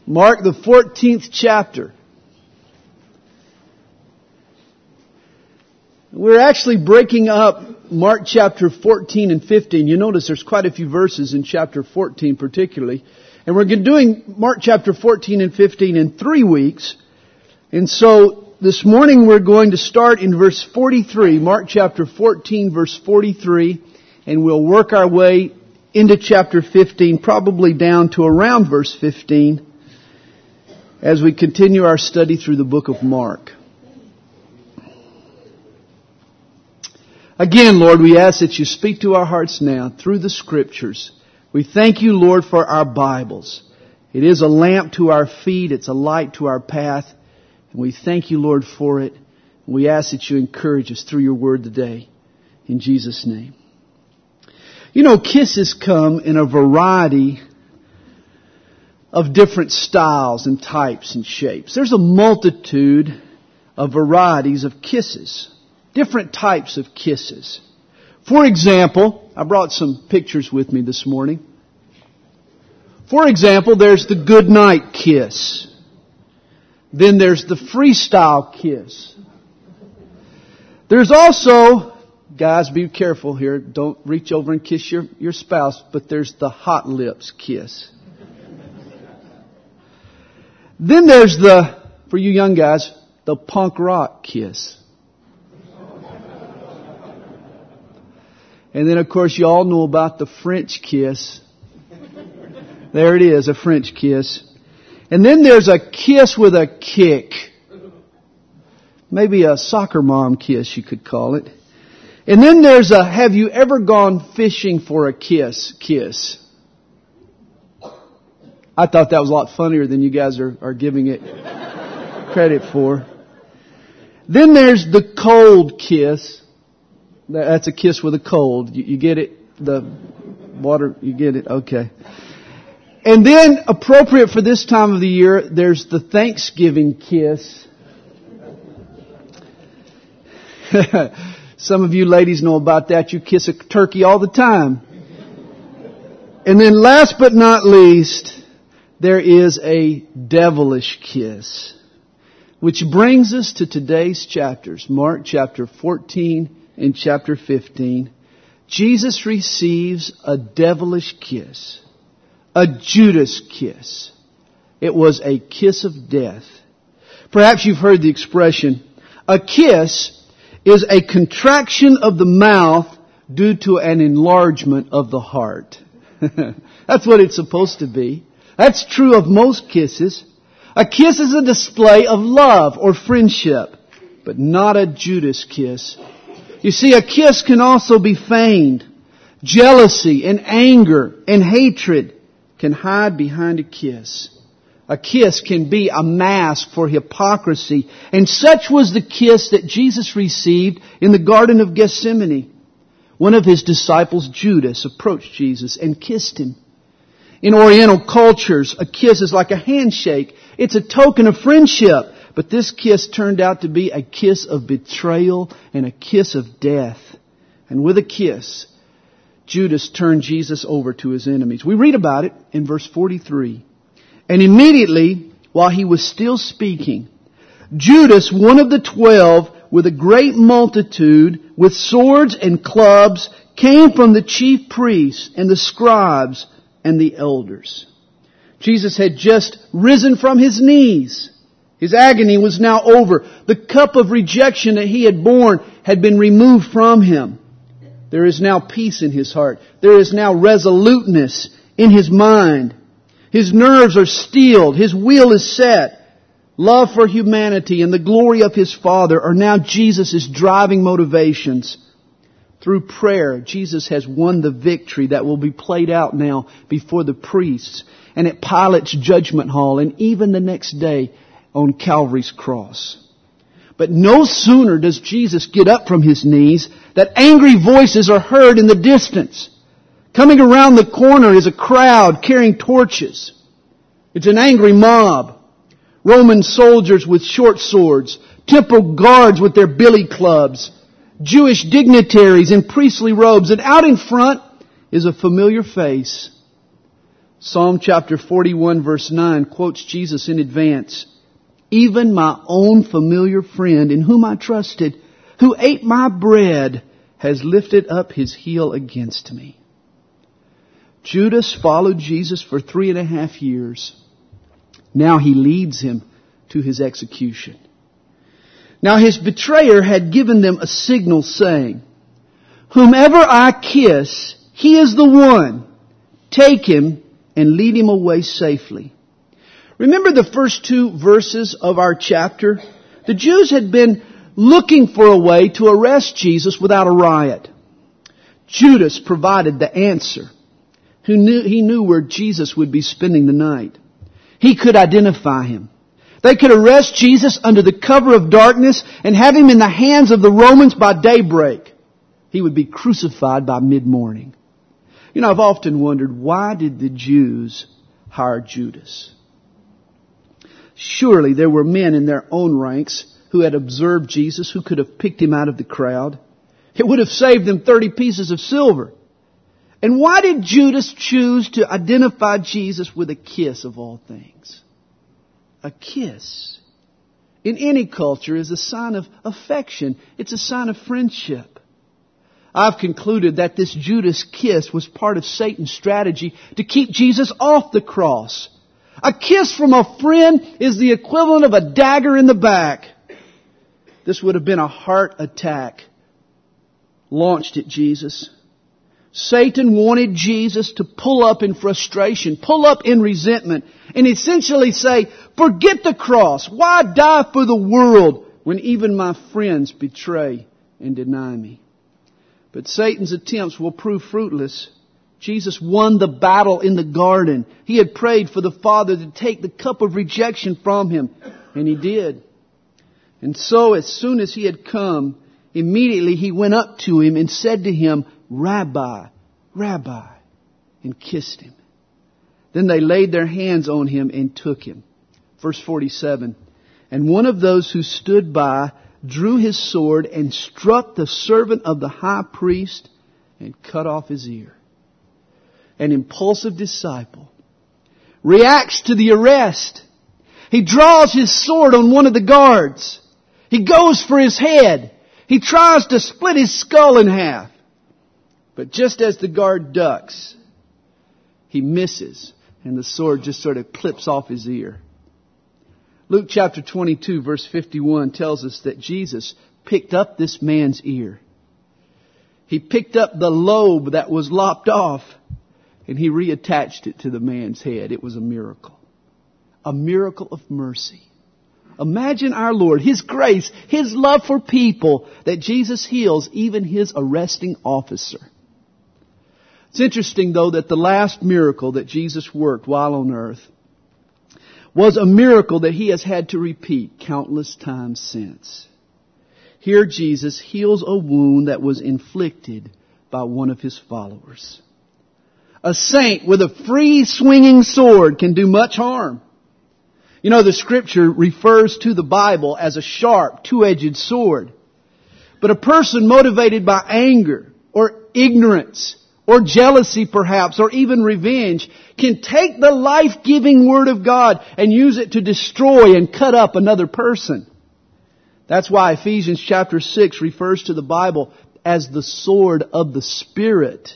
Mark, the 14th chapter. We're actually breaking up Mark chapter 14 and 15. You notice there's quite a few verses in chapter 14 particularly. And we're doing Mark chapter 14 and 15 in 3 weeks. And so this morning we're going to start in verse 43, Mark chapter 14 verse 43. And we'll work our way into chapter 15, probably down to around verse 15, as we continue our study through the book of Mark. Again, Lord, we ask that you speak to our hearts now through the Scriptures. We thank you, Lord, for our Bibles. It is a lamp to our feet. It's a light to our path. And we thank you, Lord, for it. We ask that you encourage us through your word today. In Jesus' name. You know, kisses come in a variety of different styles and types and shapes. There's a multitude of varieties of kisses. Different types of kisses. For example, I brought some pictures with me this morning. For example, there's the goodnight kiss. Then there's the freestyle kiss. There's also, guys, be careful here. Don't reach over and kiss your spouse, but there's the hot lips kiss. Then there's for you young guys, the punk rock kiss. And then, of course, you all know about the French kiss. There it is, a French kiss. And then there's a kiss with a kick. Maybe a soccer mom kiss, you could call it. And then there's a have you ever gone fishing for a kiss? I thought that was a lot funnier than you guys are giving it credit for. Then there's the cold kiss. That's a kiss with a cold. You get it? The water, you get it? Okay. And then, appropriate for this time of the year, there's the Thanksgiving kiss. Some of you ladies know about that. You kiss a turkey all the time. And then last but not least, there is a devilish kiss. Which brings us to today's chapters, Mark chapter 14 and chapter 15. Jesus receives a devilish kiss, a Judas kiss. It was a kiss of death. Perhaps you've heard the expression, a kiss is a contraction of the mouth due to an enlargement of the heart. That's what it's supposed to be. That's true of most kisses. A kiss is a display of love or friendship, but not a Judas kiss. You see, a kiss can also be feigned. Jealousy and anger and hatred can hide behind a kiss. A kiss can be a mask for hypocrisy. And such was the kiss that Jesus received in the Garden of Gethsemane. One of his disciples, Judas, approached Jesus and kissed him. In Oriental cultures, a kiss is like a handshake. It's a token of friendship. But this kiss turned out to be a kiss of betrayal and a kiss of death. And with a kiss, Judas turned Jesus over to his enemies. We read about it in verse 43. And immediately, while he was still speaking, Judas, one of the 12, with a great multitude, with swords and clubs, came from the chief priests and the scribes and the elders. Jesus had just risen from his knees. His agony was now over. The cup of rejection that he had borne had been removed from him. There is now peace in his heart. There is now resoluteness in his mind. His nerves are steeled. His will is set. Love for humanity and the glory of his Father are now Jesus' driving motivations. Through prayer, Jesus has won the victory that will be played out now before the priests and at Pilate's judgment hall and even the next day on Calvary's cross. But no sooner does Jesus get up from his knees that angry voices are heard in the distance. Coming around the corner is a crowd carrying torches. It's an angry mob. Roman soldiers with short swords, temple guards with their billy clubs, Jewish dignitaries in priestly robes, and out in front is a familiar face. Psalm chapter 41 verse 9 quotes Jesus in advance. Even my own familiar friend in whom I trusted, who ate my bread, has lifted up his heel against me. Judas followed Jesus for 3.5 years. Now he leads him to his execution. Now his betrayer had given them a signal saying, whomever I kiss, he is the one. Take him and lead him away safely. Remember the first 2 verses of our chapter? The Jews had been looking for a way to arrest Jesus without a riot. Judas provided the answer. He knew where Jesus would be spending the night. He could identify him. They could arrest Jesus under the cover of darkness and have him in the hands of the Romans by daybreak. He would be crucified by mid-morning. You know, I've often wondered, why did the Jews hire Judas? Surely there were men in their own ranks who had observed Jesus, who could have picked him out of the crowd. It would have saved them 30 pieces of silver. And why did Judas choose to identify Jesus with a kiss of all things? A kiss, in any culture, is a sign of affection. It's a sign of friendship. I've concluded that this Judas kiss was part of Satan's strategy to keep Jesus off the cross. A kiss from a friend is the equivalent of a dagger in the back. This would have been a heart attack launched at Jesus. Satan wanted Jesus to pull up in frustration, pull up in resentment, and essentially say, forget the cross. Why die for the world when even my friends betray and deny me? But Satan's attempts will prove fruitless. Jesus won the battle in the garden. He had prayed for the Father to take the cup of rejection from him, and He did. And so as soon as He had come, immediately He went up to him and said to him, Rabbi, Rabbi, and kissed him. Then they laid their hands on him and took him. Verse 47, and one of those who stood by drew his sword and struck the servant of the high priest and cut off his ear. An impulsive disciple reacts to the arrest. He draws his sword on one of the guards. He goes for his head. He tries to split his skull in half. But just as the guard ducks, he misses, and the sword just sort of clips off his ear. Luke chapter 22 verse 51 tells us that Jesus picked up this man's ear. He picked up the lobe that was lopped off, and He reattached it to the man's head. It was a miracle. A miracle of mercy. Imagine our Lord, His grace, His love for people, that Jesus heals even His arresting officer. It's interesting, though, that the last miracle that Jesus worked while on earth was a miracle that He has had to repeat countless times since. Here Jesus heals a wound that was inflicted by one of His followers. A saint with a free-swinging sword can do much harm. You know, the Scripture refers to the Bible as a sharp, two-edged sword. But a person motivated by anger or ignorance or jealousy perhaps, or even revenge, can take the life-giving Word of God and use it to destroy and cut up another person. That's why Ephesians chapter 6 refers to the Bible as the sword of the Spirit.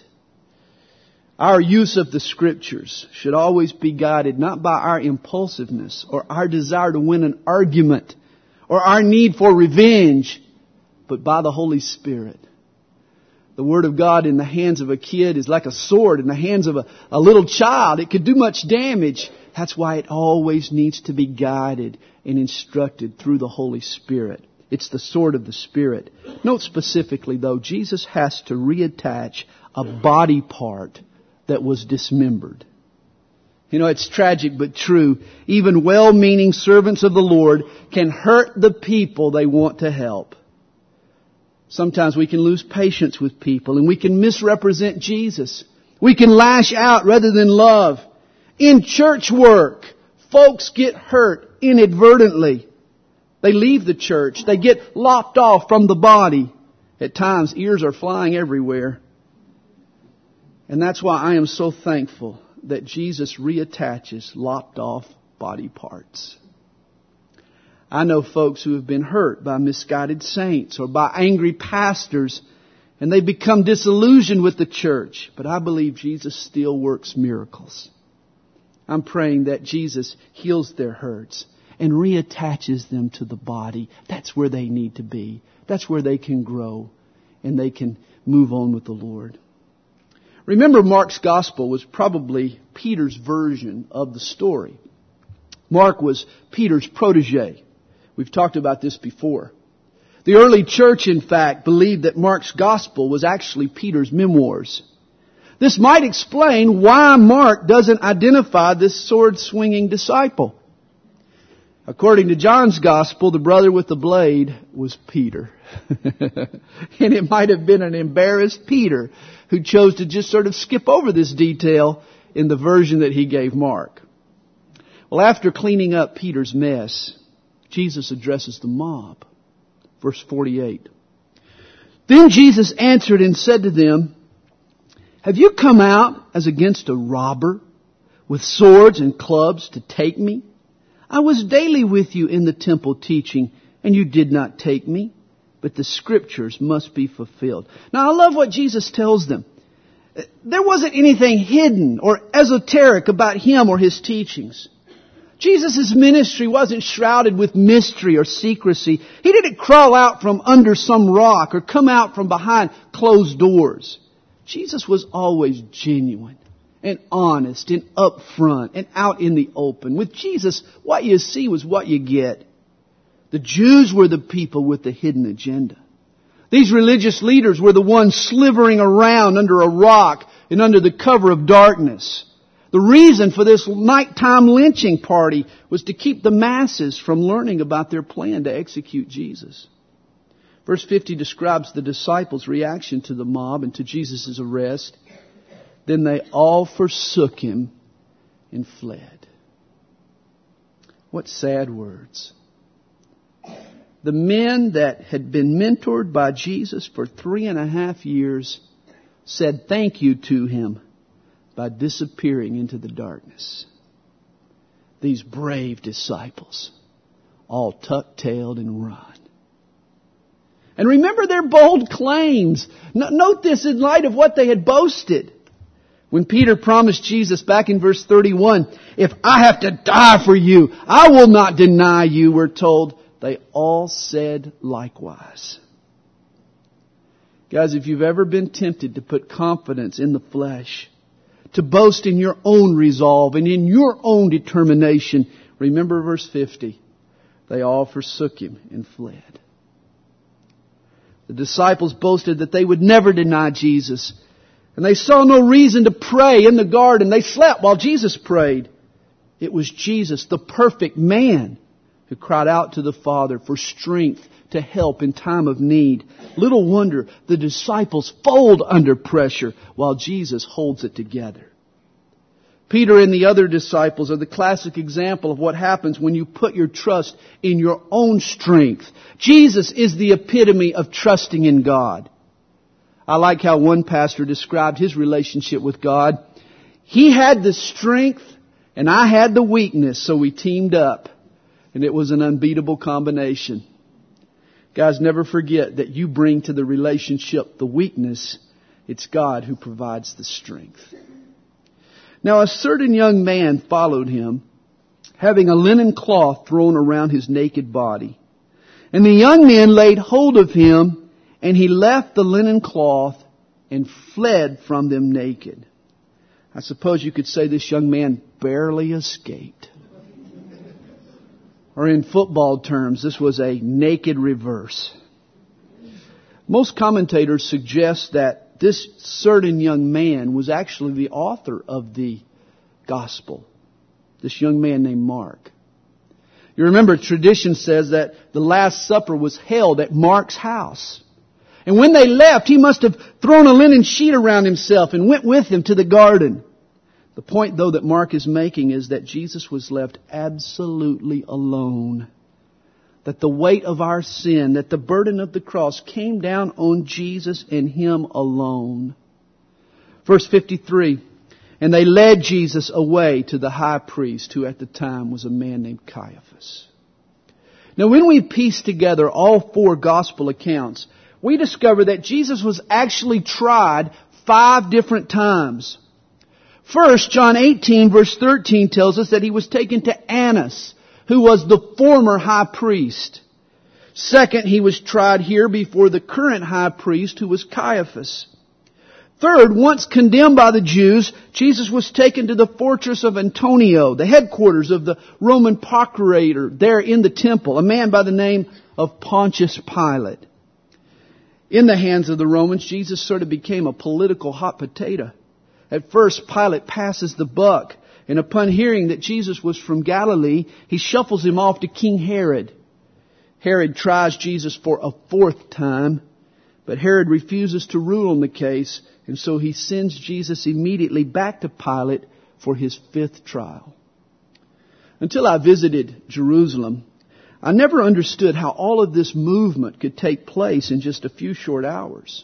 Our use of the Scriptures should always be guided not by our impulsiveness or our desire to win an argument or our need for revenge, but by the Holy Spirit. The Word of God in the hands of a kid is like a sword in the hands of a little child. It could do much damage. That's why it always needs to be guided and instructed through the Holy Spirit. It's the sword of the Spirit. Note specifically, though, Jesus has to reattach a body part that was dismembered. You know, it's tragic but true. Even well-meaning servants of the Lord can hurt the people they want to help. Sometimes we can lose patience with people and we can misrepresent Jesus. We can lash out rather than love. In church work, folks get hurt inadvertently. They leave the church. They get lopped off from the body. At times, ears are flying everywhere. And that's why I am so thankful that Jesus reattaches lopped off body parts. I know folks who have been hurt by misguided saints or by angry pastors, and they become disillusioned with the church. But I believe Jesus still works miracles. I'm praying that Jesus heals their hurts and reattaches them to the body. That's where they need to be. That's where they can grow and they can move on with the Lord. Remember, Mark's gospel was probably Peter's version of the story. Mark was Peter's protege. We've talked about this before. The early church, in fact, believed that Mark's gospel was actually Peter's memoirs. This might explain why Mark doesn't identify this sword-swinging disciple. According to John's gospel, the brother with the blade was Peter. And it might have been an embarrassed Peter who chose to just sort of skip over this detail in the version that he gave Mark. Well, after cleaning up Peter's mess, Jesus addresses the mob. Verse 48. Then Jesus answered and said to them, have you come out as against a robber with swords and clubs to take me? I was daily with you in the temple teaching, and you did not take me. But the Scriptures must be fulfilled. Now I love what Jesus tells them. There wasn't anything hidden or esoteric about Him or His teachings. Jesus' ministry wasn't shrouded with mystery or secrecy. He didn't crawl out from under some rock or come out from behind closed doors. Jesus was always genuine and honest and upfront and out in the open. With Jesus, what you see was what you get. The Jews were the people with the hidden agenda. These religious leaders were the ones slithering around under a rock and under the cover of darkness. The reason for this nighttime lynching party was to keep the masses from learning about their plan to execute Jesus. Verse 50 describes the disciples' reaction to the mob and to Jesus' arrest. Then they all forsook Him and fled. What sad words. The men that had been mentored by Jesus for 3.5 years said thank you to Him by disappearing into the darkness. These brave disciples all tuck-tailed and run. And remember their bold claims. Note this in light of what they had boasted. When Peter promised Jesus back in verse 31, if I have to die for you, I will not deny you, we're told. They all said likewise. Guys, if you've ever been tempted to put confidence in the flesh, to boast in your own resolve and in your own determination, remember verse 50. They all forsook Him and fled. The disciples boasted that they would never deny Jesus. And they saw no reason to pray in the garden. They slept while Jesus prayed. It was Jesus, the perfect man, who cried out to the Father for strength to help in time of need. Little wonder the disciples fold under pressure while Jesus holds it together. Peter and the other disciples are the classic example of what happens when you put your trust in your own strength. Jesus is the epitome of trusting in God. I like how one pastor described his relationship with God. He had the strength and I had the weakness, so we teamed up. And it was an unbeatable combination. Guys, never forget that you bring to the relationship the weakness. It's God who provides the strength. Now a certain young man followed Him, having a linen cloth thrown around his naked body. And the young men laid hold of him, and he left the linen cloth and fled from them naked. I suppose you could say this young man barely escaped. Or in football terms, this was a naked reverse. Most commentators suggest that this certain young man was actually the author of the gospel. This young man named Mark. You remember, tradition says that the Last Supper was held at Mark's house. And when they left, he must have thrown a linen sheet around himself and went with them to the garden. The point, though, that Mark is making is that Jesus was left absolutely alone. That the weight of our sin, that the burden of the cross came down on Jesus and Him alone. Verse 53. And they led Jesus away to the high priest, who at the time was a man named Caiaphas. Now, when we piece together all 4 gospel accounts, we discover that Jesus was actually tried 5 different times. First, John 18 verse 13 tells us that He was taken to Annas, who was the former high priest. Second, He was tried here before the current high priest, who was Caiaphas. Third, once condemned by the Jews, Jesus was taken to the fortress of Antonia, the headquarters of the Roman procurator there in the temple, a man by the name of Pontius Pilate. In the hands of the Romans, Jesus sort of became a political hot potato. At first, Pilate passes the buck, and upon hearing that Jesus was from Galilee, he shuffles Him off to King Herod. Herod tries Jesus for a 4th time, but Herod refuses to rule on the case, and so he sends Jesus immediately back to Pilate for his 5th trial. Until I visited Jerusalem, I never understood how all of this movement could take place in just a few short hours.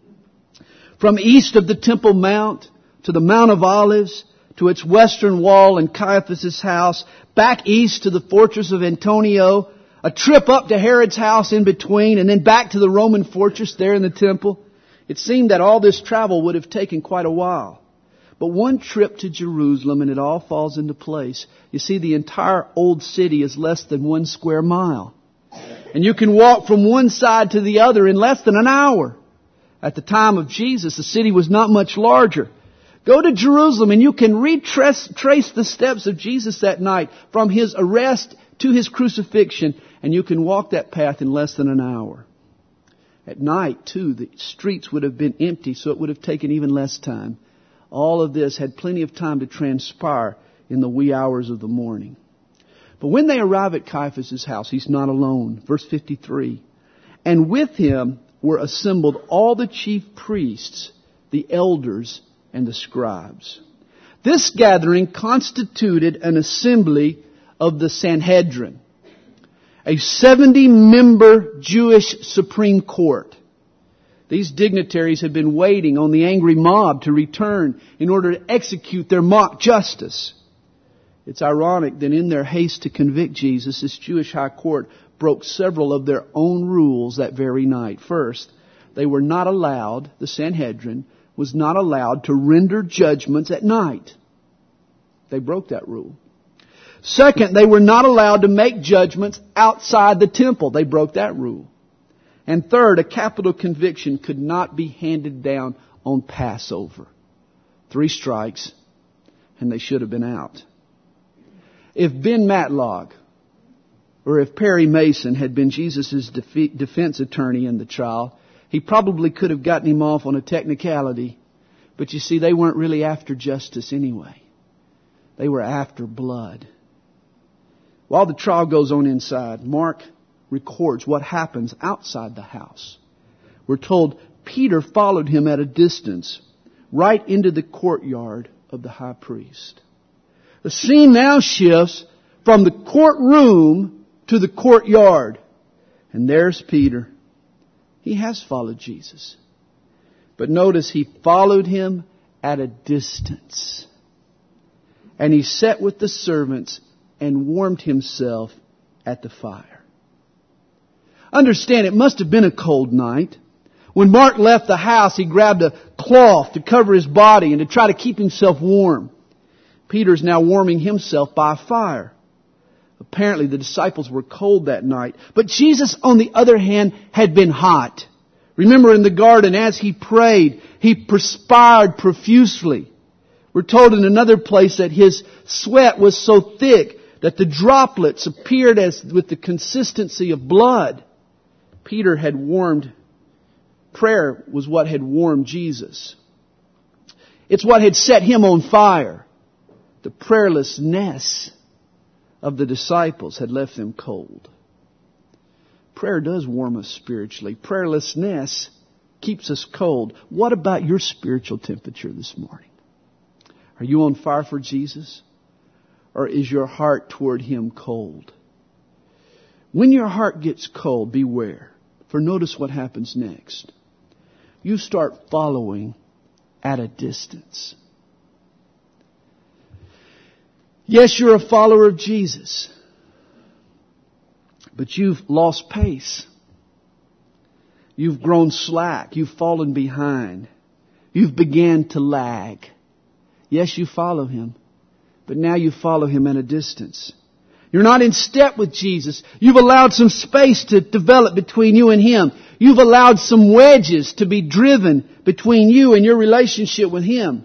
From east of the Temple Mount to the Mount of Olives, to its western wall and Caiaphas' house, back east to the fortress of Antonia, a trip up to Herod's house in between, and then back to the Roman fortress there in the temple. It seemed that all this travel would have taken quite a while. But one trip to Jerusalem and it all falls into place. You see, the entire old city is less than 1 square mile. And you can walk from one side to the other in less than an hour. At the time of Jesus, the city was not much larger. Go to Jerusalem and you can trace the steps of Jesus that night from His arrest to His crucifixion, and you can walk that path in less than an hour. At night, too, the streets would have been empty, so it would have taken even less time. All of this had plenty of time to transpire in the wee hours of the morning. But when they arrive at Caiaphas' house, he's not alone. Verse 53. And with him were assembled all the chief priests, the elders, and the scribes. This gathering constituted an assembly of the Sanhedrin, a 70-member Jewish Supreme Court. These dignitaries had been waiting on the angry mob to return in order to execute their mock justice. It's ironic that in their haste to convict Jesus, this Jewish high court broke several of their own rules that very night. First, they were not allowed, the Sanhedrin was not allowed to render judgments at night. They broke that rule. Second, they were not allowed to make judgments outside the temple. They broke that rule. And third, a capital conviction could not be handed down on Passover. 3 strikes, and they should have been out. If Ben Matlock or if Perry Mason had been Jesus' defense attorney in the trial, he probably could have gotten him off on a technicality. But you see, they weren't really after justice anyway. They were after blood. While the trial goes on inside, Mark records what happens outside the house. We're told Peter followed him at a distance, right into the courtyard of the high priest. The scene now shifts from the courtroom to the courtyard. And there's Peter. He has followed Jesus. But notice he followed him at a distance. And he sat with the servants and warmed himself at the fire. Understand, it must have been a cold night. When Mark left the house, he grabbed a cloth to cover his body and to try to keep himself warm. Peter's now warming himself by a fire. Apparently the disciples were cold that night. But Jesus, on the other hand, had been hot. Remember in the garden, as he prayed, he perspired profusely. We're told in another place that his sweat was so thick that the droplets appeared as with the consistency of blood. Peter had warmed. Prayer was what had warmed Jesus. It's what had set him on fire. The prayerlessness of the disciples had left them cold. Prayer does warm us spiritually. Prayerlessness keeps us cold. What about your spiritual temperature this morning? Are you on fire for Jesus? Or is your heart toward Him cold? When your heart gets cold, beware. For notice what happens next. You start following at a distance. Yes, you're a follower of Jesus, but you've lost pace. You've grown slack. You've fallen behind. You've began to lag. Yes, you follow Him, but now you follow Him at a distance. You're not in step with Jesus. You've allowed some space to develop between you and Him. You've allowed some wedges to be driven between you and your relationship with Him.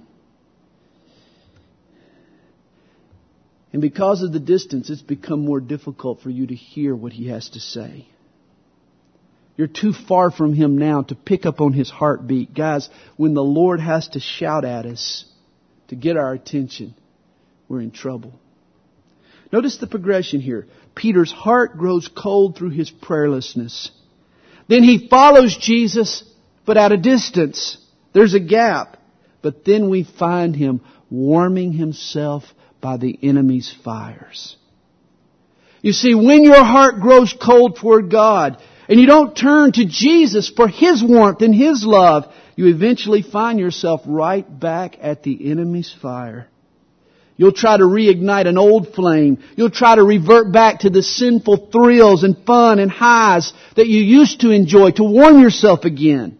And because of the distance, it's become more difficult for you to hear what He has to say. You're too far from Him now to pick up on His heartbeat. Guys, when the Lord has to shout at us to get our attention, we're in trouble. Notice the progression here. Peter's heart grows cold through his prayerlessness. Then he follows Jesus, but at a distance. There's a gap. But then we find him warming himself by the enemy's fires. You see, when your heart grows cold toward God, and you don't turn to Jesus for His warmth and His love, you eventually find yourself right back at the enemy's fire. You'll try to reignite an old flame. You'll try to revert back to the sinful thrills and fun and highs that you used to enjoy to warm yourself again.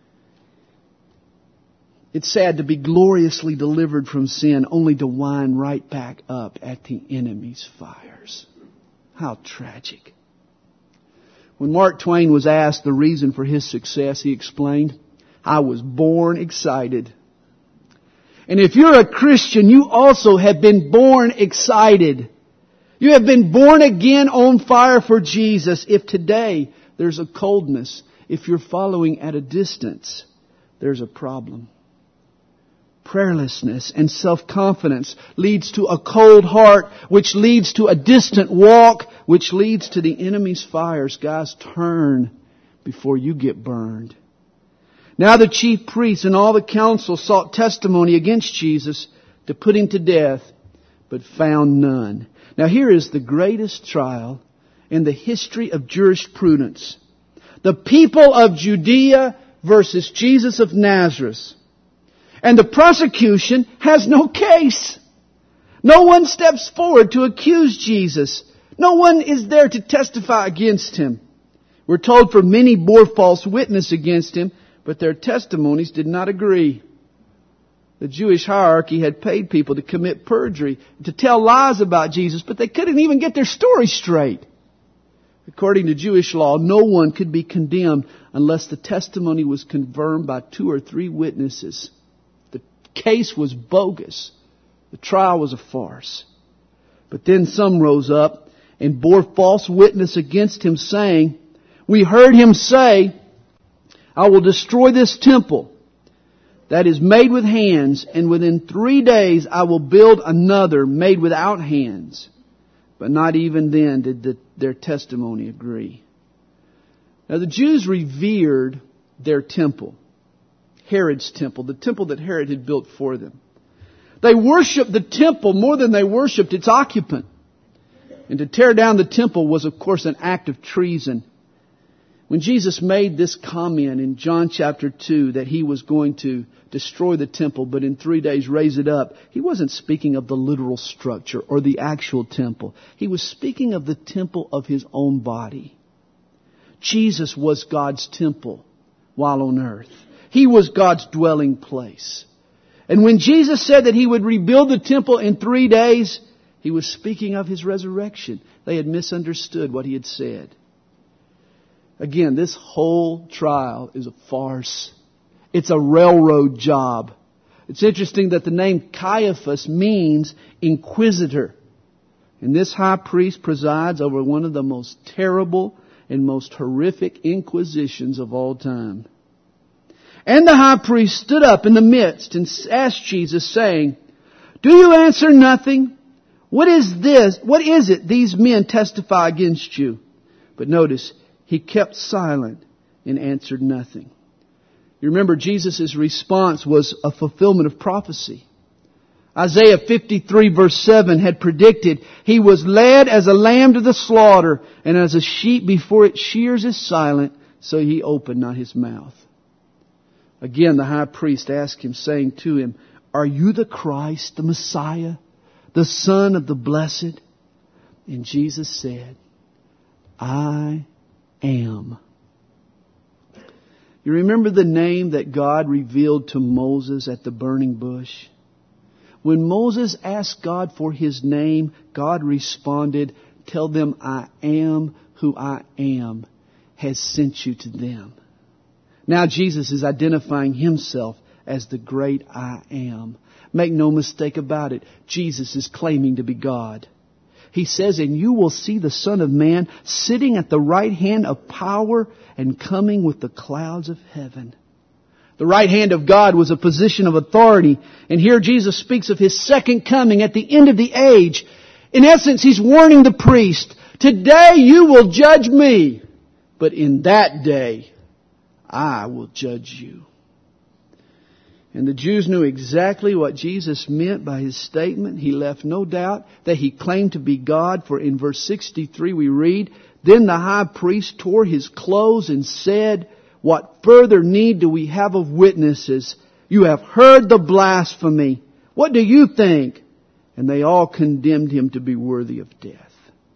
It's sad to be gloriously delivered from sin only to wind right back up at the enemy's fires. How tragic. When Mark Twain was asked the reason for his success, he explained, "I was born excited." And if you're a Christian, you also have been born excited. You have been born again on fire for Jesus. If today there's a coldness, if you're following at a distance, there's a problem. Prayerlessness and self-confidence leads to a cold heart, which leads to a distant walk, which leads to the enemy's fires. Guys, turn before you get burned. Now the chief priests and all the council sought testimony against Jesus to put Him to death, but found none. Now here is the greatest trial in the history of jurisprudence. The people of Judea versus Jesus of Nazareth. And the prosecution has no case. No one steps forward to accuse Jesus. No one is there to testify against Him. We're told for many bore false witness against Him, but their testimonies did not agree. The Jewish hierarchy had paid people to commit perjury, to tell lies about Jesus, but they couldn't even get their story straight. According to Jewish law, no one could be condemned unless the testimony was confirmed by 2 or 3 witnesses. The case was bogus. The trial was a farce. But then some rose up and bore false witness against Him, saying, "We heard Him say, 'I will destroy this temple that is made with hands, and within 3 days I will build another made without hands.' But not even then did their testimony agree." Now the Jews revered their temple, Herod's temple, the temple that Herod had built for them. They worshipped the temple more than they worshipped its occupant. And to tear down the temple was, of course, an act of treason. When Jesus made this comment in John chapter 2 that He was going to destroy the temple but in 3 days raise it up, He wasn't speaking of the literal structure or the actual temple. He was speaking of the temple of His own body. Jesus was God's temple while on earth. He was God's dwelling place. And when Jesus said that He would rebuild the temple in 3 days, He was speaking of His resurrection. They had misunderstood what He had said. Again, this whole trial is a farce. It's a railroad job. It's interesting that the name Caiaphas means inquisitor. And this high priest presides over one of the most terrible and most horrific inquisitions of all time. And the high priest stood up in the midst and asked Jesus, saying, "Do you answer nothing? What is this? What is it these men testify against you?" But notice, He kept silent and answered nothing. You remember Jesus' response was a fulfillment of prophecy. Isaiah 53 verse 7 had predicted, "He was led as a lamb to the slaughter, and as a sheep before its shears is silent, so He opened not His mouth." Again, the high priest asked Him, saying to Him, "Are you the Christ, the Messiah, the Son of the Blessed? And Jesus said, I am. You remember the name that God revealed to Moses at the burning bush? When Moses asked God for His name, God responded, tell them I am who I am has sent you to them. Now Jesus is identifying Himself as the great I am. Make no mistake about it, Jesus is claiming to be God. He says, and you will see the Son of Man sitting at the right hand of power and coming with the clouds of heaven. The right hand of God was a position of authority. And here Jesus speaks of His second coming at the end of the age. In essence, He's warning the priest, today you will judge me, but in that day I will judge you. And the Jews knew exactly what Jesus meant by His statement. He left no doubt that He claimed to be God. For in verse 63 we read, then the high priest tore his clothes and said, what further need do we have of witnesses? You have heard the blasphemy. What do you think? And they all condemned Him to be worthy of death.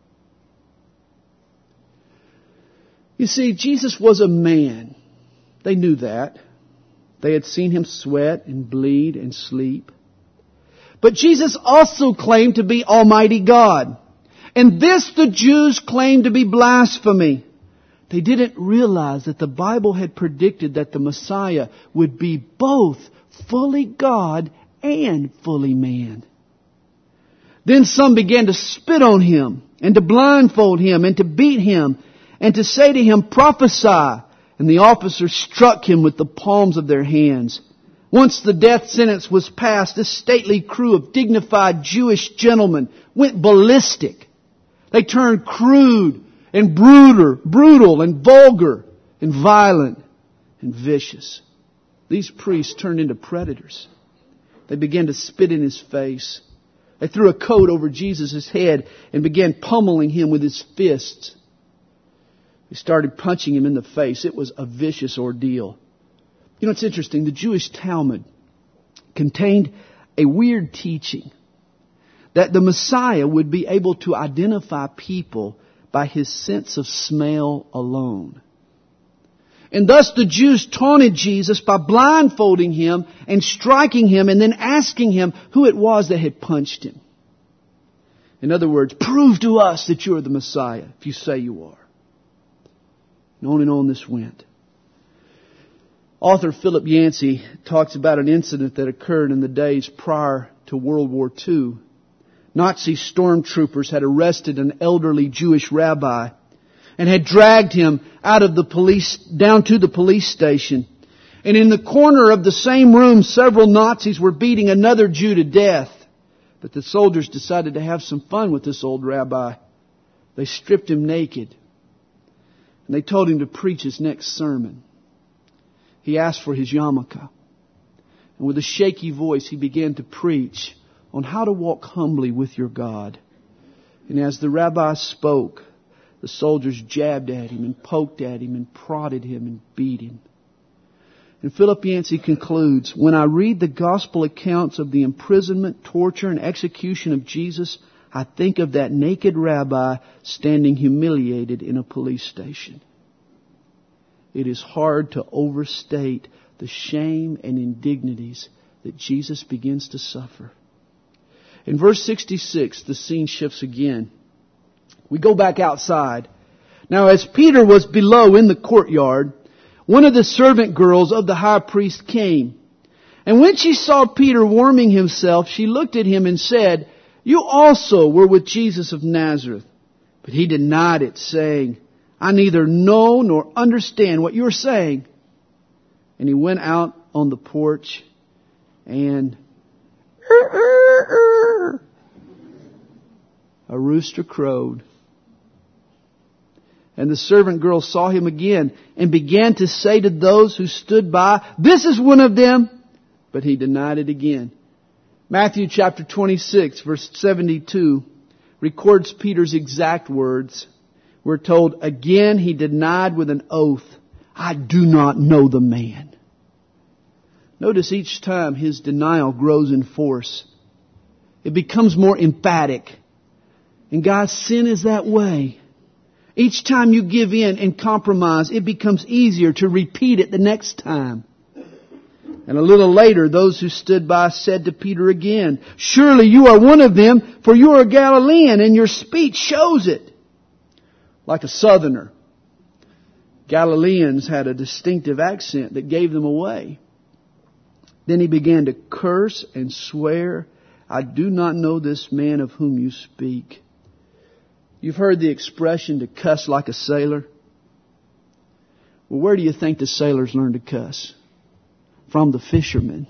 You see, Jesus was a man. They knew that. They had seen Him sweat and bleed and sleep. But Jesus also claimed to be Almighty God. And this the Jews claimed to be blasphemy. They didn't realize that the Bible had predicted that the Messiah would be both fully God and fully man. Then some began to spit on Him and to blindfold Him and to beat Him and to say to Him, prophesy. And the officers struck Him with the palms of their hands. Once the death sentence was passed, this stately crew of dignified Jewish gentlemen went ballistic. They turned crude and brutal and vulgar and violent and vicious. These priests turned into predators. They began to spit in His face. They threw a coat over Jesus' head and began pummeling Him with His fists. They started punching Him in the face. It was a vicious ordeal. You know, it's interesting. The Jewish Talmud contained a weird teaching that the Messiah would be able to identify people by His sense of smell alone. And thus the Jews taunted Jesus by blindfolding Him and striking Him and then asking Him who it was that had punched Him. In other words, prove to us that you are the Messiah if you say you are. And on this went. Author Philip Yancey talks about an incident that occurred in the days prior to World War II. Nazi stormtroopers had arrested an elderly Jewish rabbi and had dragged him out of down to the police station. And in the corner of the same room, several Nazis were beating another Jew to death. But the soldiers decided to have some fun with this old rabbi. They stripped him naked. And they told him to preach his next sermon. He asked for his yarmulke. And with a shaky voice, he began to preach on how to walk humbly with your God. And as the rabbi spoke, the soldiers jabbed at him and poked at him and prodded him and beat him. And Philip Yancey concludes, when I read the gospel accounts of the imprisonment, torture, and execution of Jesus, I think of that naked rabbi standing humiliated in a police station. It is hard to overstate the shame and indignities that Jesus begins to suffer. In verse 66, the scene shifts again. We go back outside. Now, as Peter was below in the courtyard, one of the servant girls of the high priest came. And when she saw Peter warming himself, she looked at him and said, you also were with Jesus of Nazareth. But he denied it, saying, I neither know nor understand what you're saying. And he went out on the porch and a rooster crowed. And the servant girl saw him again and began to say to those who stood by, this is one of them. But he denied it again. Matthew chapter 26, verse 72, records Peter's exact words. We're told, again he denied with an oath, I do not know the man. Notice each time his denial grows in force. It becomes more emphatic. And guys, sin is that way. Each time you give in and compromise, it becomes easier to repeat it the next time. And a little later, those who stood by said to Peter again, "Surely you are one of them, for you are a Galilean, and your speech shows it." Like a southerner, Galileans had a distinctive accent that gave them away. Then he began to curse and swear, "I do not know this man of whom you speak." You've heard the expression to cuss like a sailor. Well, where do you think the sailors learned to cuss? From the fishermen.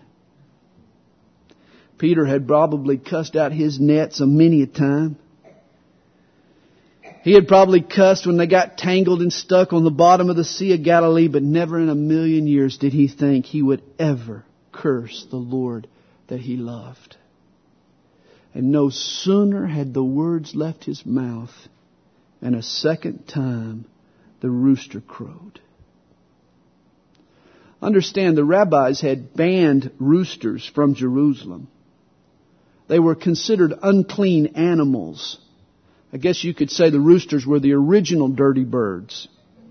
Peter had probably cussed out his nets a many a time. He had probably cussed when they got tangled and stuck on the bottom of the Sea of Galilee, but never in a million years did he think he would ever curse the Lord that he loved. And no sooner had the words left his mouth, and a second time the rooster crowed. Understand, the rabbis had banned roosters from Jerusalem. They were considered unclean animals. I guess you could say the roosters were the original dirty birds.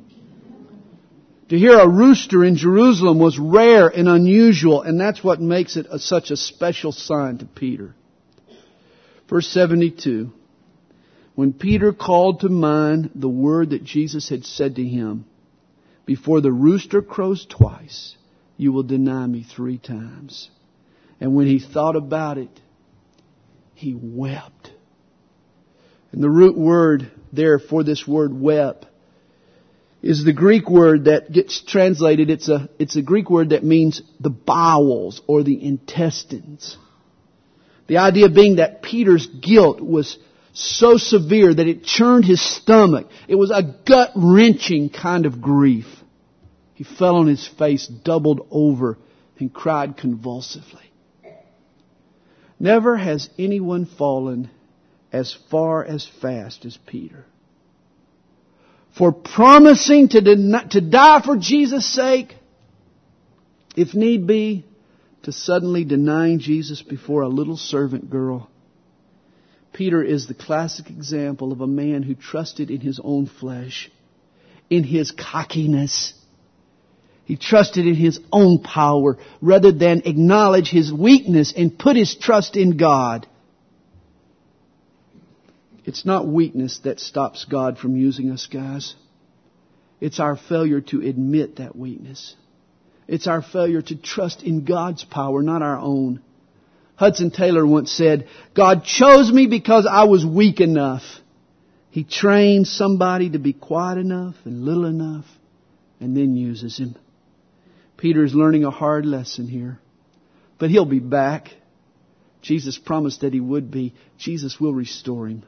To hear a rooster in Jerusalem was rare and unusual, and that's what makes it such a special sign to Peter. Verse 72, when Peter called to mind the word that Jesus had said to him, "Before the rooster crows twice, you will deny me 3 times." And when he thought about it, he wept. And the root word there for this word wept is the Greek word that gets translated. It's a Greek word that means the bowels or the intestines. The idea being that Peter's guilt was so severe that it churned his stomach. It was a gut-wrenching kind of grief. He fell on his face, doubled over, and cried convulsively. Never has anyone fallen as far as fast as Peter. For promising to die for Jesus' sake, if need be, to suddenly denying Jesus before a little servant girl. Peter is the classic example of a man who trusted in his own flesh, in his cockiness. He trusted in his own power rather than acknowledge his weakness and put his trust in God. It's not weakness that stops God from using us, guys. It's our failure to admit that weakness. It's our failure to trust in God's power, not our own. Hudson Taylor once said, "God chose me because I was weak enough. He trains somebody to be quiet enough and little enough and then uses him." Peter's learning a hard lesson here. But he'll be back. Jesus promised that he would be. Jesus will restore him.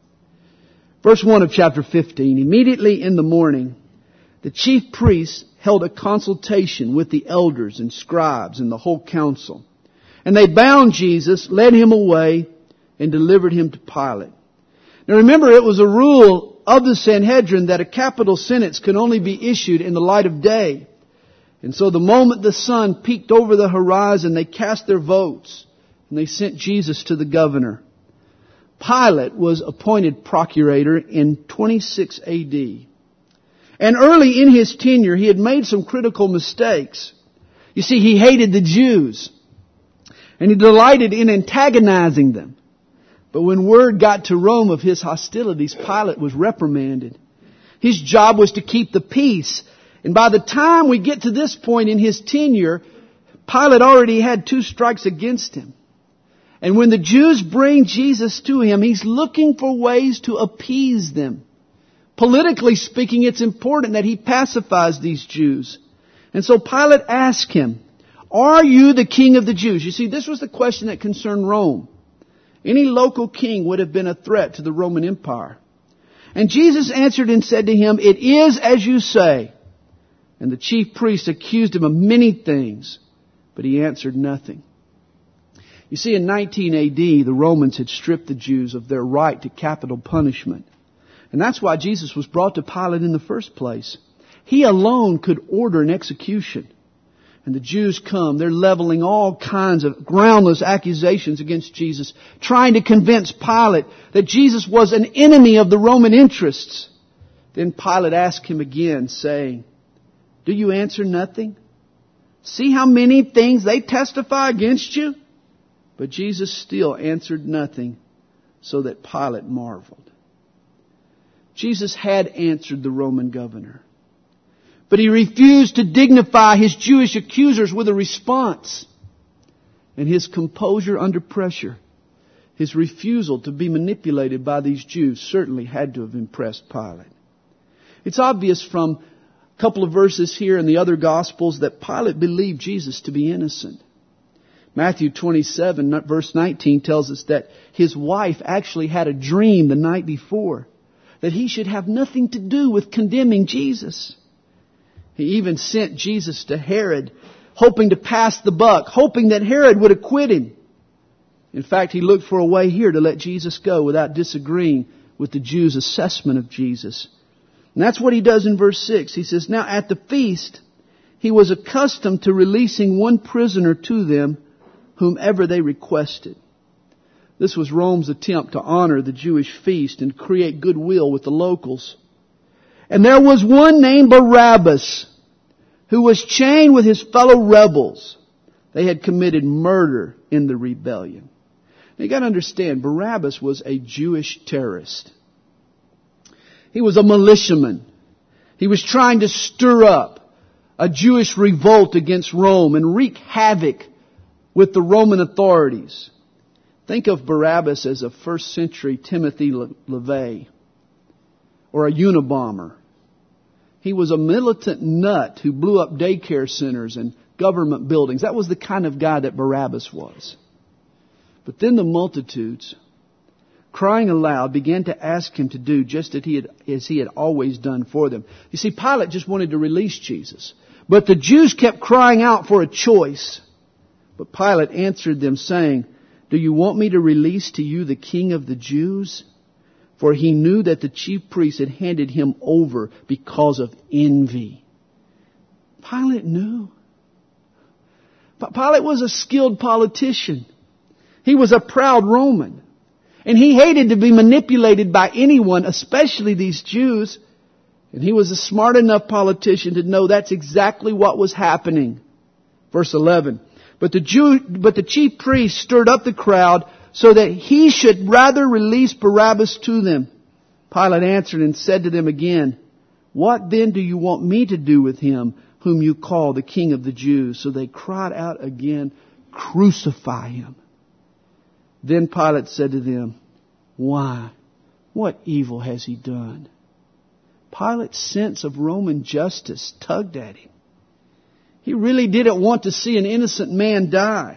Verse 1 of chapter 15. Immediately in the morning, the chief priests held a consultation with the elders and scribes and the whole council. And they bound Jesus, led him away, and delivered him to Pilate. Now remember, it was a rule of the Sanhedrin that a capital sentence could only be issued in the light of day. And so the moment the sun peeked over the horizon, they cast their votes and they sent Jesus to the governor. Pilate was appointed procurator in 26 AD. And early in his tenure, he had made some critical mistakes. You see, he hated the Jews. And he delighted in antagonizing them. But when word got to Rome of his hostilities, Pilate was reprimanded. His job was to keep the peace. And by the time we get to this point in his tenure, Pilate already had 2 strikes against him. And when the Jews bring Jesus to him, he's looking for ways to appease them. Politically speaking, it's important that he pacifies these Jews. And so Pilate asked him, "Are you the king of the Jews?" You see, this was the question that concerned Rome. Any local king would have been a threat to the Roman Empire. And Jesus answered and said to him, "It is as you say." And the chief priests accused him of many things, but he answered nothing. You see, in 19 AD, the Romans had stripped the Jews of their right to capital punishment. And that's why Jesus was brought to Pilate in the first place. He alone could order an execution. And the Jews come, they're leveling all kinds of groundless accusations against Jesus, trying to convince Pilate that Jesus was an enemy of the Roman interests. Then Pilate asked him again, saying, "Do you answer nothing? See how many things they testify against you?" But Jesus still answered nothing, so that Pilate marveled. Jesus had answered the Roman governor, but he refused to dignify his Jewish accusers with a response. And his composure under pressure, his refusal to be manipulated by these Jews, certainly had to have impressed Pilate. It's obvious from a couple of verses here in the other Gospels that Pilate believed Jesus to be innocent. Matthew 27, verse 19 tells us that his wife actually had a dream the night before that he should have nothing to do with condemning Jesus. He even sent Jesus to Herod, hoping to pass the buck, hoping that Herod would acquit him. In fact, he looked for a way here to let Jesus go without disagreeing with the Jews' assessment of Jesus. And that's what he does in verse 6. He says, "Now at the feast, he was accustomed to releasing one prisoner to them, whomever they requested." This was Rome's attempt to honor the Jewish feast and create goodwill with the locals. "And there was one named Barabbas, who was chained with his fellow rebels. They had committed murder in the rebellion." Now you got to understand, Barabbas was a Jewish terrorist. He was a militiaman. He was trying to stir up a Jewish revolt against Rome and wreak havoc with the Roman authorities. Think of Barabbas as a first century Timothy LaVey or a Unabomber. He was a militant nut who blew up daycare centers and government buildings. That was the kind of guy that Barabbas was. But then the multitudes, crying aloud, began to ask him to do just as he had always done for them. You see, Pilate just wanted to release Jesus, but the Jews kept crying out for a choice. But Pilate answered them, saying, "Do you want me to release to you the King of the Jews?" For he knew that the chief priests had handed him over because of envy. Pilate knew. Pilate was a skilled politician. He was a proud Roman. And he hated to be manipulated by anyone, especially these Jews. And he was a smart enough politician to know that's exactly what was happening. Verse 11. But the chief priests stirred up the crowd so that he should rather release Barabbas to them. Pilate answered and said to them again, "What then do you want me to do with him whom you call the King of the Jews?" So they cried out again, "Crucify him." Then Pilate said to them, "Why? What evil has he done?" Pilate's sense of Roman justice tugged at him. He really didn't want to see an innocent man die.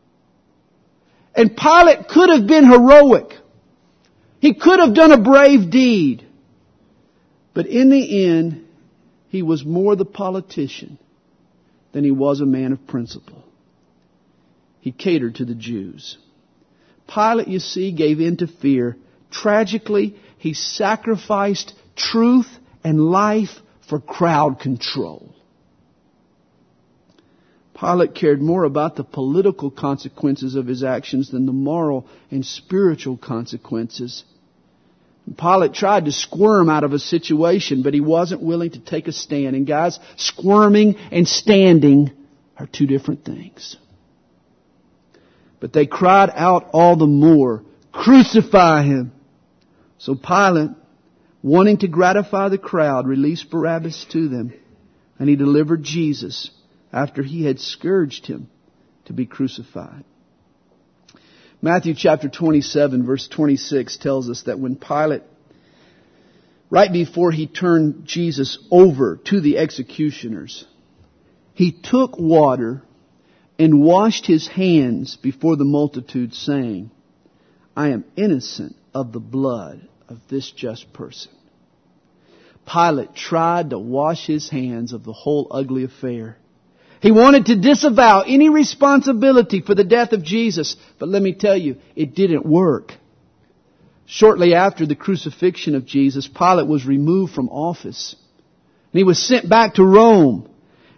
And Pilate could have been heroic. He could have done a brave deed. But in the end, he was more the politician than he was a man of principle. He catered to the Jews. Pilate, you see, gave in to fear. Tragically, he sacrificed truth and life for crowd control. Pilate cared more about the political consequences of his actions than the moral and spiritual consequences. Pilate tried to squirm out of a situation, but he wasn't willing to take a stand. And guys, squirming and standing are two different things. But they cried out all the more, "Crucify him!" So Pilate, wanting to gratify the crowd, released Barabbas to them, and he delivered Jesus after he had scourged him to be crucified. Matthew chapter 27 verse 26 tells us that when Pilate, right before he turned Jesus over to the executioners, he took water and washed his hands before the multitude, saying, "I am innocent of the blood of this just person." Pilate tried to wash his hands of the whole ugly affair. He wanted to disavow any responsibility for the death of Jesus. But let me tell you, it didn't work. Shortly after the crucifixion of Jesus, Pilate was removed from office. And he was sent back to Rome.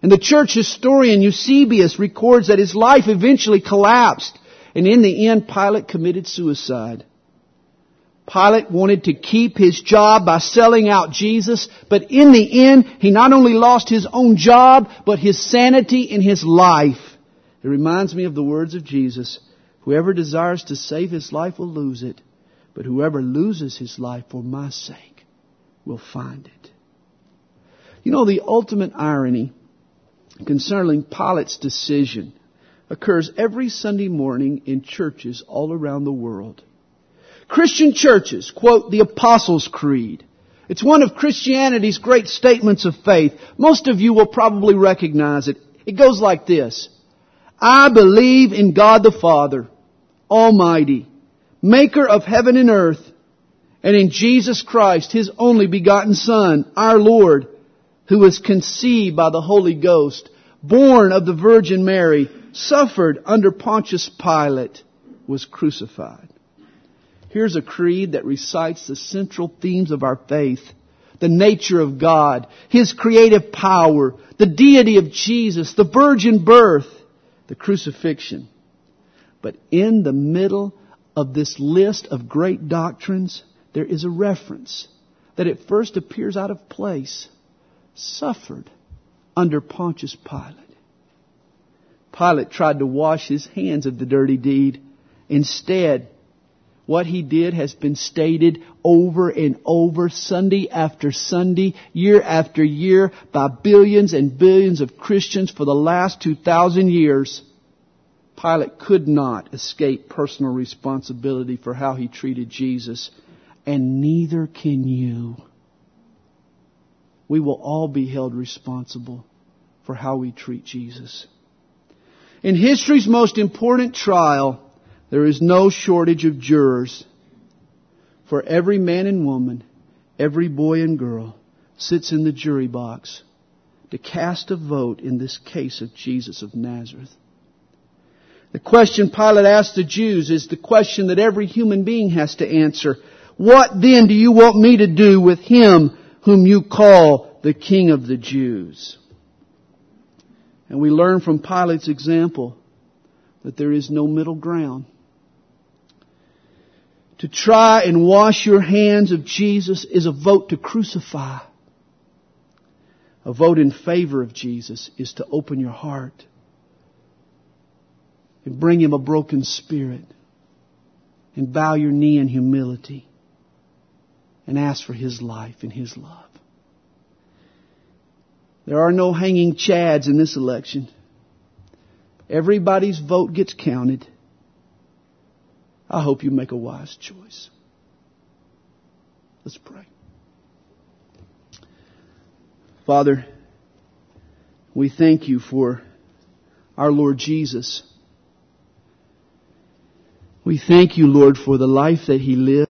And the church historian Eusebius records that his life eventually collapsed, and in the end Pilate committed suicide. Pilate wanted to keep his job by selling out Jesus, but in the end he not only lost his own job, but his sanity and his life. It reminds me of the words of Jesus, "Whoever desires to save his life will lose it, but whoever loses his life for my sake will find it." You know, the ultimate irony concerning Pilate's decision occurs every Sunday morning in churches all around the world. Christian churches quote the Apostles' Creed. It's one of Christianity's great statements of faith. Most of you will probably recognize it. It goes like this: I believe in God the Father, Almighty, Maker of heaven and earth, and in Jesus Christ, His only begotten Son, our Lord, who was conceived by the Holy Ghost, born of the Virgin Mary, suffered under Pontius Pilate, was crucified. Here's a creed that recites the central themes of our faith: the nature of God, His creative power, the deity of Jesus, the virgin birth, the crucifixion. But in the middle of this list of great doctrines, there is a reference that at first appears out of place: suffered under Pontius Pilate. Pilate tried to wash his hands of the dirty deed. Instead, what he did has been stated over and over, Sunday after Sunday, year after year, by billions and billions of Christians for the last 2,000 years. Pilate could not escape personal responsibility for how he treated Jesus, and neither can you. We will all be held responsible for how we treat Jesus. In history's most important trial, there is no shortage of jurors. For every man and woman, every boy and girl sits in the jury box to cast a vote in this case of Jesus of Nazareth. The question Pilate asked the Jews is the question that every human being has to answer. What then do you want me to do with Him whom you call the King of the Jews? And we learn from Pilate's example that there is no middle ground. To try and wash your hands of Jesus is a vote to crucify. A vote in favor of Jesus is to open your heart and bring Him a broken spirit and bow your knee in humility and ask for His life and His love. There are no hanging chads in this election. Everybody's vote gets counted. I hope you make a wise choice. Let's pray. Father, we thank You for our Lord Jesus. We thank You, Lord, for the life that He lived.